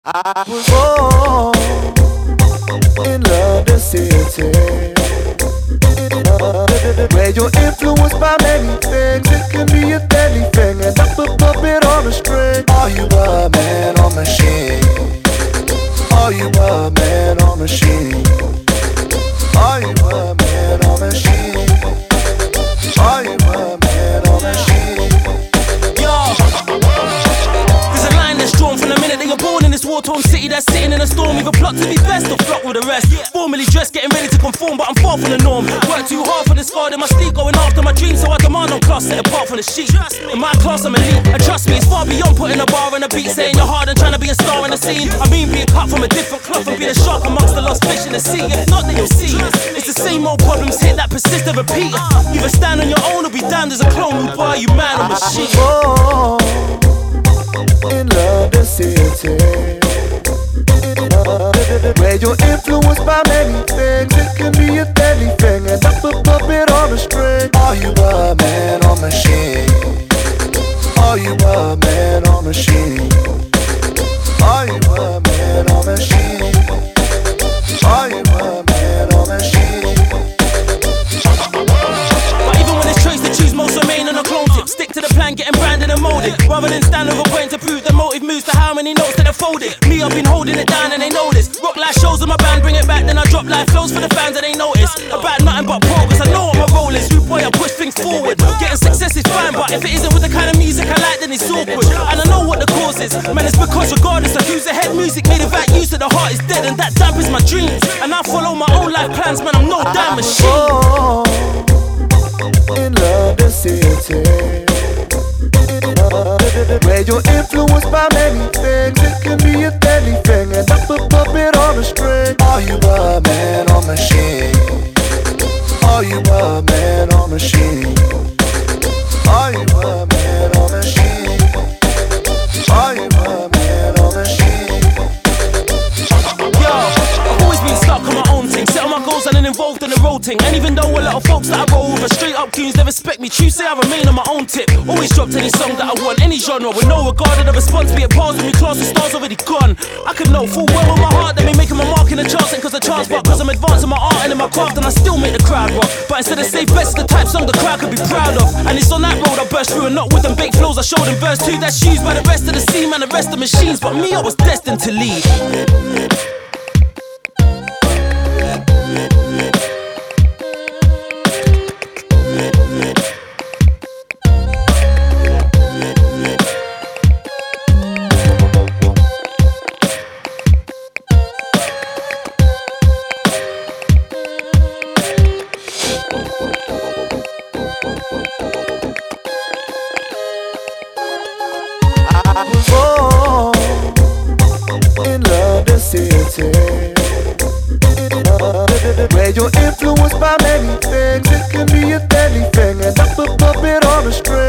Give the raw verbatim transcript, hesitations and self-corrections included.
I was born in London City, where you're influenced by many things. It can be a deadly thing, and I'm a puppet on a string. Are you a man or machine? Are you a man or machine? Are you a man or machine? Are you a man or machine? Yo, there's a line that's drawn from the minute that you're born in this war-torn city that's sitting in a storm. Either plot to be best or flock with the rest. Formally dressed, getting ready to conform, but I'm far from the norm. Work too hard for the scar in my sleep, going after my dreams, so I demand on class, set apart from the sheep. In my class I'm elite, and trust me, it's far beyond putting a bar on a beat, saying you're hard and trying to be a star in the scene. I mean being cut from a different cloth and being a shark amongst the lost fish in the sea. If not, then you'll see, it's the same old problems hit that persist and repeat. Either stand on your own or be damned as a clone. Who buy you man or machine? Born in London City, where you're influenced by many things. It can be a deadly thing, and I'm a puppet on a string. Are you a man or machine? Are you a man or machine? Are you a man or machine? Are you a man or machine? But even when it's choice to choose, most remain on a clone tip. Stick to the plan, getting branded and molded, rather than stand over point to prove the motive moves to how many notes that are folded. Me, I've been holding it down and they know this. Rock life shows on my band, bring it back, then I drop life flows for the fans and they notice. About nothing but progress, I know what my role is. Rude boy, I push things forward. Getting success is fine, but if it isn't with the kind of music I like, then it's awkward. And I know what the cause is, man, it's because regardless of who's ahead, music made without use of the heart is dead, and that dampens my dreams. And I follow my own life plans, man, I'm no damn machine. Born in London City, where you're influenced by many things. It can be a deadly thing, and I'm a puppet on a string. Are you a man or machine? Are you a man or machine? Are you a man or machine? Are you a man or machine? Yo, I've always been stuck on my own thing, set on my goals and then involved in the road thing. And even though a lot of folks that I roll with are straight up goons, they respect me. True, say I remain on my own tip. Always dropped any song that I want, any genre, with no regard to the response. Be it pause with me, class with stars already gone. I could know full well with my heart that me making my mark in the charts ain't cause of chance, but cause I'm advancing my art and in my craft, and I still make the crowd rock. But instead of safe bets, the type song the crowd could be proud of. And it's on that road I burst through, and not with them big flows I showed in verse two. That's used by the rest of the scene and the rest of machines, but me, I was destined to lead. I was born in London City, where you're influenced by many things. It can be a deadly thing, and I'm a puppet on a string.